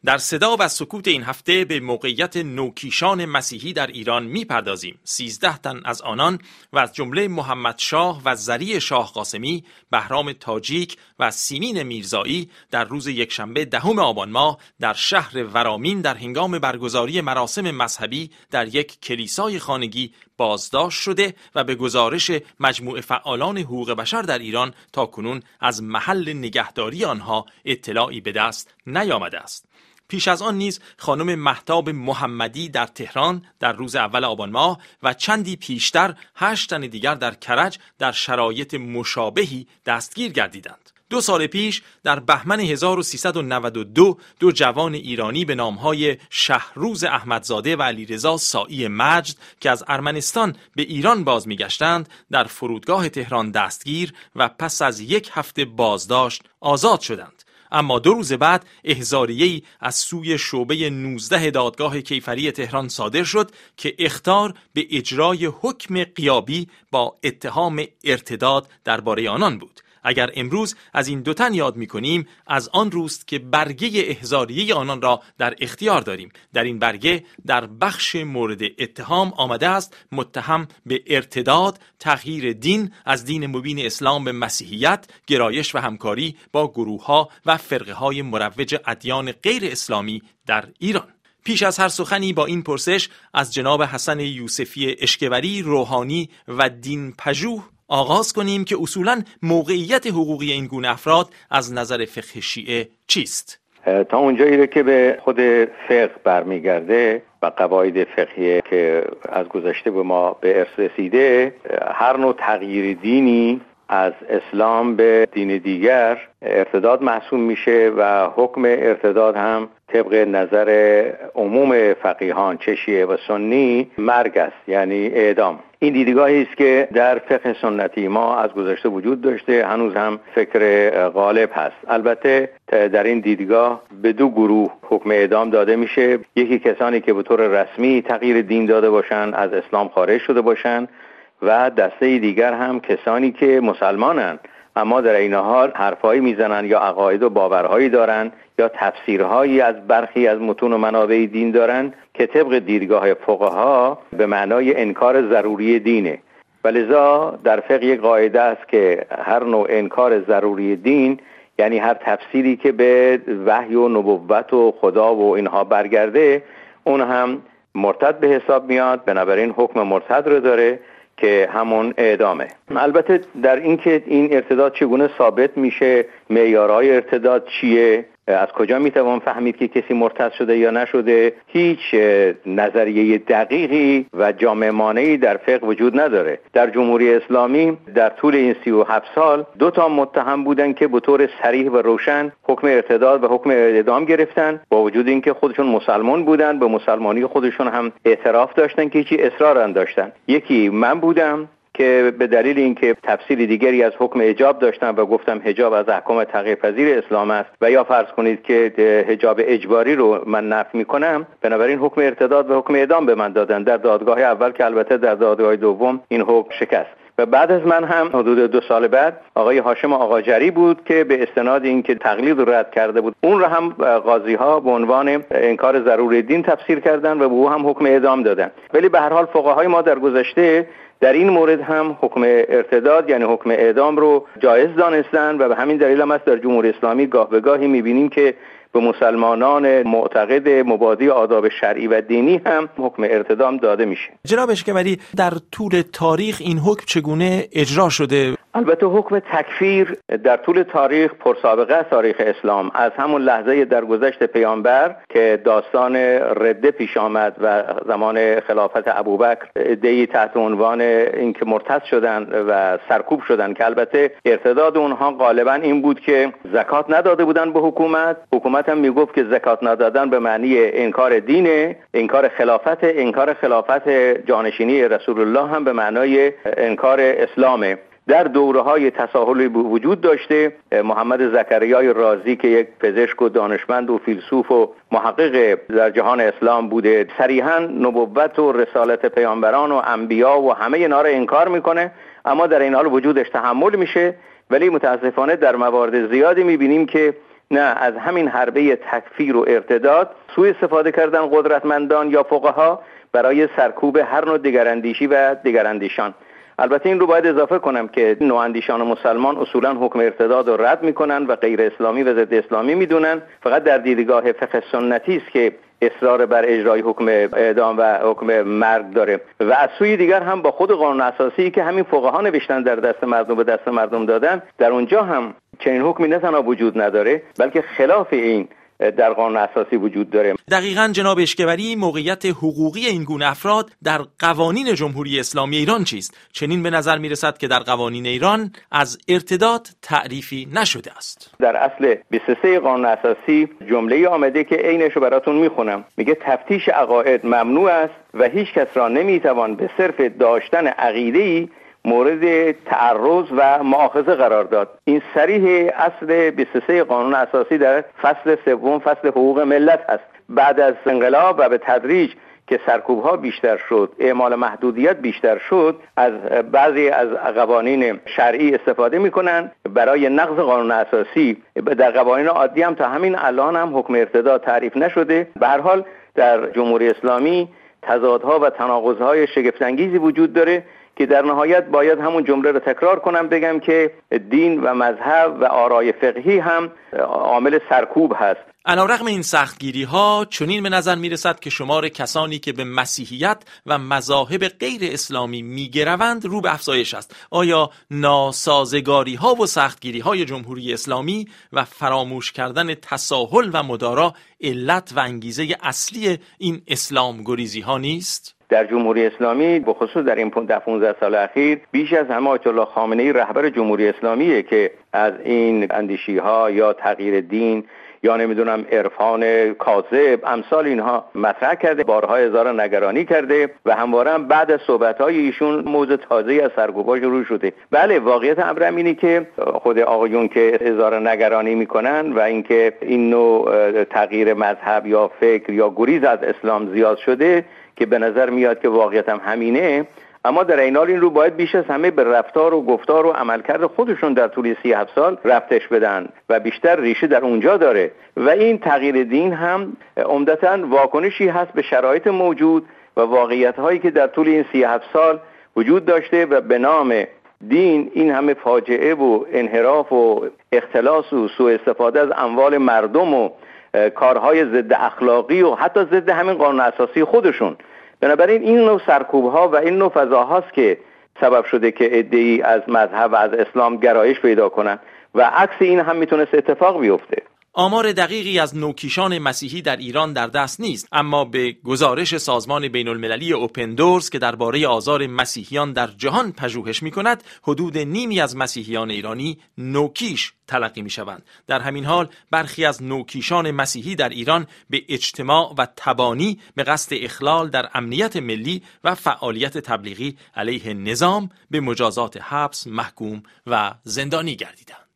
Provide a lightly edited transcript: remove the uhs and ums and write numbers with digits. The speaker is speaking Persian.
در صدا و سکوت این هفته به موقعیت نوکیشان مسیحی در ایران میپردازیم. 13 تن از آنان و از جمله محمد شاه و زری شاه قاسمی، بهرام تاجیک و سیمین میرزایی در روز یکشنبه 10 آبان ماه در شهر ورامین در هنگام برگزاری مراسم مذهبی در یک کلیسای خانگی بازداشت شده و به گزارش مجموعه فعالان حقوق بشر در ایران تاکنون از محل نگهداری آنها اطلاعی به دست نیامده است. پیش از آن نیز خانم مهتاب محمدی در تهران در روز اول آبان ماه و چندی پیشتر 8 تن دیگر در کرج در شرایط مشابهی دستگیر گردیدند. 2 سال پیش در بهمن 1392 2 جوان ایرانی به نامهای شهروز احمدزاده و علیرضا سائی مجد که از ارمنستان به ایران باز می‌گشتند در فرودگاه تهران دستگیر و پس از 1 هفته بازداشت آزاد شدند. اما 2 روز بعد احضاریه‌ای از سوی شعبه 19 دادگاه کیفری تهران صادر شد که اخطار به اجرای حکم غیابی با اتهام ارتداد درباره آنان بود. اگر امروز از این 2 تن یاد می‌کنیم، از آن روست که برگه احضاریه آنان را در اختیار داریم. در این برگه در بخش مورد اتهام آمده است متهم به ارتداد، تغییر دین از دین مبین اسلام به مسیحیت، گرایش و همکاری با گروه‌ها و فرقه‌های مروج ادیان غیر اسلامی در ایران. پیش از هر سخنی با این پرسش از جناب حسن یوسفی اشکوری، روحانی و دین پژوه آغاز کنیم که اصولاً موقعیت حقوقی این گونه افراد از نظر فقه شیعه چیست؟ تا اونجایی که به خود فقه برمیگرده و قواعد فقهی که از گذشته به ما به ارث رسیده، هر نوع تغییر دینی از اسلام به دین دیگر ارتداد محسوب میشه و حکم ارتداد هم طبق نظر عموم فقیهان چه شیعه و سنی مرگ است، یعنی اعدام. این دیدگاهی است که در فقه سنتی ما از گذشته وجود داشته، هنوز هم فکر غالب هست. البته در این دیدگاه به 2 گروه حکم اعدام داده میشه. یکی کسانی که به طور رسمی تغییر دین داده باشن، از اسلام خارج شده باشن، و دسته دیگر هم کسانی که مسلمانن اما در این حال حرفایی میزنن یا عقاید و باورهایی دارن یا تفسیرهایی از برخی از متون و منابع دین دارن که طبق دیدگاه فقها به معنای انکار ضروری دینه. ولذا در فقه یک قاعده است که هر نوع انکار ضروری دین، یعنی هر تفسیری که به وحی و نبوت و خدا و اینها برگرده، اون هم مرتد به حساب میاد. بنابراین حکم مرتد رو داره که همون اعدامه. البته در این که این ارتداد چگونه ثابت میشه، معیارهای ارتداد چیه، از کجا میتوان فهمید که کسی مرتد شده یا نشده، هیچ نظریه دقیقی و جامع مانعی در فقه وجود نداره. در جمهوری اسلامی در طول این 37 سال 2 تا متهم بودن که به طور صریح و روشن حکم ارتداد و حکم اعدام گرفتن، با وجود اینکه خودشون مسلمان بودن، به مسلمانی خودشون هم اعتراف داشتن که هیچی اصرار انداشتن. یکی من بودم که به دلیل اینکه تفسیر دیگری از حکم حجاب داشتم و گفتم حجاب از احکام تغییرپذیر اسلام است و یا فرض کنید که حجاب اجباری رو من نفی میکنم، بنابراین حکم ارتداد و حکم اعدام به من دادن در دادگاه اول، که البته در دادگاه دوم این حکم شکست. و بعد از من هم حدود 2 سال بعد آقای هاشم آقاجری بود که به استناد اینکه تقلید رو رد کرده بود، اون رو هم قاضی ها به عنوان انکار ضروری دین تفسیر کردن و به او هم حکم اعدام دادن. ولی به هر حال فقهای ما در گذشته در این مورد هم حکم ارتداد یعنی حکم اعدام رو جایز دانستن و به همین دلیل هم است در جمهوری اسلامی گاه به گاهی می‌بینیم که به مسلمانان معتقد مبادی آداب شرعی و دینی هم حکم ارتدام داده میشه. جناب اشکوری، در طول تاریخ این حکم چگونه اجرا شده؟ البته حکم تکفیر در طول تاریخ پرسابقه تاریخ اسلام، از همون لحظه درگذشت پیامبر که داستان رده پیش آمد و زمان خلافت ابوبکر عده‌ای تحت عنوان اینکه مرتد شدن و سرکوب شدن، که البته ارتداد اونها غالبا این بود که زکات نداده بودن به حکومت هم میگفت که زکات ندادن به معنی انکار دینه، انکار خلافت جانشینی رسول الله هم به معنای انکار اسلامه. در دوره‌های تساهلی وجود داشته. محمد زکریای رازی که یک پزشک و دانشمند و فیلسوف و محقق در جهان اسلام بوده، صریحاً نبوت و رسالت پیامبران و انبیا و همه اینا رو انکار میکنه، اما در این حال وجودش تحمل میشه. ولی متاسفانه در موارد زیادی میبینیم که نه، از همین حربه تکفیر و ارتداد سوء استفاده کردن قدرتمندان یا فقها برای سرکوب هر نوع دگراندیشی و دگراندیشان. البته این رو باید اضافه کنم که نواندیشان مسلمان اصولا حکم ارتداد رو رد میکنن و غیر اسلامی و ضد اسلامی میدونن. فقط در دیدگاه فقه سنتی است که اصرار بر اجرای حکم اعدام و حکم مرگ داره و از سوی دیگر هم با خود قانون اساسی که همین فقها نوشتن در دست مردم به دست مردم دادن، در اونجا هم چنین حکمی نه تنها وجود نداره بلکه خلاف این در قانون اساسی وجود داره. دقیقاً جناب اشکبری، موقعیت حقوقی این گونه افراد در قوانین جمهوری اسلامی ایران چیست؟ چنین به نظر میرسد که در قوانین ایران از ارتداد تعریفی نشده است. در اصل 23 قانون اساسی جمله آمده که عینش رو براتون میخونم. میگه تفتیش عقاید ممنوع است و هیچ کس را نمیتوان به صرف داشتن عقیده‌ای مورد تعرض و مؤاخذه قرار داد. این صریح اصل 23 قانون اساسی در فصل 3 فصل حقوق ملت است. بعد از انقلاب و به تدریج که سرکوب‌ها بیشتر شد، اعمال محدودیت بیشتر شد، از بعضی از قوانین شرعی استفاده می‌کنن برای نقض قانون اساسی. در قوانین عادی هم تا همین الان هم حکم ارتداد تعریف نشده. به هر حال در جمهوری اسلامی تضادها و تناقض‌های شگفت‌انگیزی وجود داره که در نهایت باید همون جمله رو تکرار کنم، بگم که دین و مذهب و آرای فقهی هم عامل سرکوب هست. علیرغم این سختگیری‌ها چنین به نظر می‌رسد که شمار کسانی که به مسیحیت و مذاهب غیر اسلامی می‌گروند رو به افزایش است. آیا ناسازگاری‌ها و سختگیری‌های جمهوری اسلامی و فراموش کردن تساهل و مدارا علت و انگیزه اصلی این اسلام گریزی‌ها نیست؟ در جمهوری اسلامی به خصوص در این 15 سال اخیر بیش از همه آیت الله خامنه‌ای رهبر جمهوری اسلامیه که از این اندیشی‌ها یا تغییر دین یا نمیدونم عرفان کاذب امثال اینها مطرح کرده، بارها اظهار نگرانی کرده و همواره هم بعد از صحبت‌های ایشون موضوع تازه‌ای از سرکوب‌ها شروع شده. بله، واقعیت امر اینه که خود آقایون که اظهار نگرانی میکنن و اینکه این نوع تغییر مذهب یا فکر یا گریز از اسلام زیاد شده که به نظر میاد که واقعیت هم همینه، اما در این حال این رو باید بیش از همه به رفتار و گفتار و عملکرد خودشون در طول 37 سال رفتش بدن و بیشتر ریشه در اونجا داره و این تغییر دین هم عمدتاً واکنشی هست به شرایط موجود و واقعیت‌هایی که در طول این 37 سال وجود داشته و به نام دین این همه فاجعه و انحراف و اختلاس و سوء استفاده از اموال مردم و کارهای ضد اخلاقی و حتی ضد همین قانون اساسی خودشون. بنابراین این نوع سرکوب‌ها و این نوع فضاهاست که سبب شده که عده‌ای از مذهب و از اسلام گرایش پیدا کنن و عکس این هم میتونست اتفاق بیفته. آمار دقیقی از نوکیشان مسیحی در ایران در دست نیست، اما به گزارش سازمان بین المللی اوپن دورز که درباره آزار مسیحیان در جهان پژوهش می‌کند، حدود نیمی از مسیحیان ایرانی نوکیش تلقی می‌شوند. در همین حال برخی از نوکیشان مسیحی در ایران به اجتماع و تبانی به قصد اخلال در امنیت ملی و فعالیت تبلیغی علیه نظام به مجازات حبس محکوم و زندانی گردیدند.